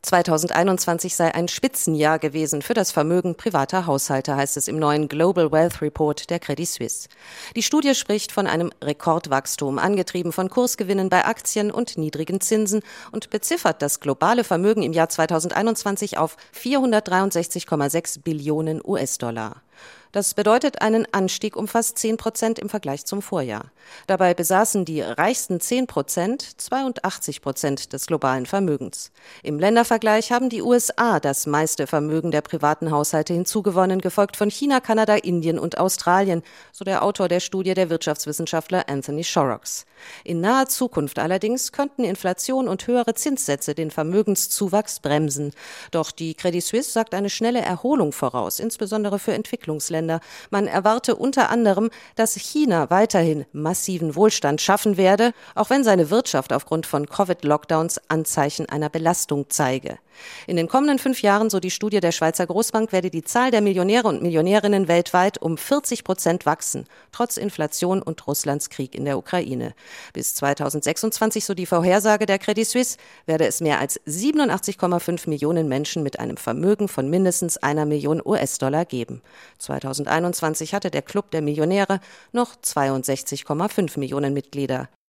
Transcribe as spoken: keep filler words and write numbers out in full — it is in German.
zweitausendeinundzwanzig sei ein Spitzenjahr gewesen für das Vermögen privater Haushalte, heißt es im neuen Global Wealth Report der Credit Suisse. Die Studie spricht von einem Rekordwachstum, angetrieben von Kursgewinnen bei Aktien und niedrigen Zinsen, und beziffert das globale Vermögen im Jahr zweitausendeinundzwanzig auf vierhundertdreiundsechzig Komma sechs Billionen U S-Dollar. Das bedeutet einen Anstieg um fast zehn Prozent im Vergleich zum Vorjahr. Dabei besaßen die reichsten zehn Prozent zweiundachtzig Prozent des globalen Vermögens. Im Ländervergleich haben die U S A das meiste Vermögen der privaten Haushalte hinzugewonnen, gefolgt von China, Kanada, Indien und Australien, so der Autor der Studie, der Wirtschaftswissenschaftler Anthony Shorrocks. In naher Zukunft allerdings könnten Inflation und höhere Zinssätze den Vermögenszuwachs bremsen. Doch die Credit Suisse sagt eine schnelle Erholung voraus, insbesondere für Entwicklungsländer. Man erwarte unter anderem, dass China weiterhin massiven Wohlstand schaffen werde, auch wenn seine Wirtschaft aufgrund von Covid-Lockdowns Anzeichen einer Belastung zeige. In den kommenden fünf Jahren, so die Studie der Schweizer Großbank, werde die Zahl der Millionäre und Millionärinnen weltweit um vierzig Prozent wachsen, trotz Inflation und Russlands Krieg in der Ukraine. Bis zweitausendsechsundzwanzig, so die Vorhersage der Credit Suisse, werde es mehr als siebenundachtzig Komma fünf Millionen Menschen mit einem Vermögen von mindestens einer Million U S-Dollar geben. zweitausendeinundzwanzig hatte der Club der Millionäre noch zweiundsechzig Komma fünf Millionen Mitglieder.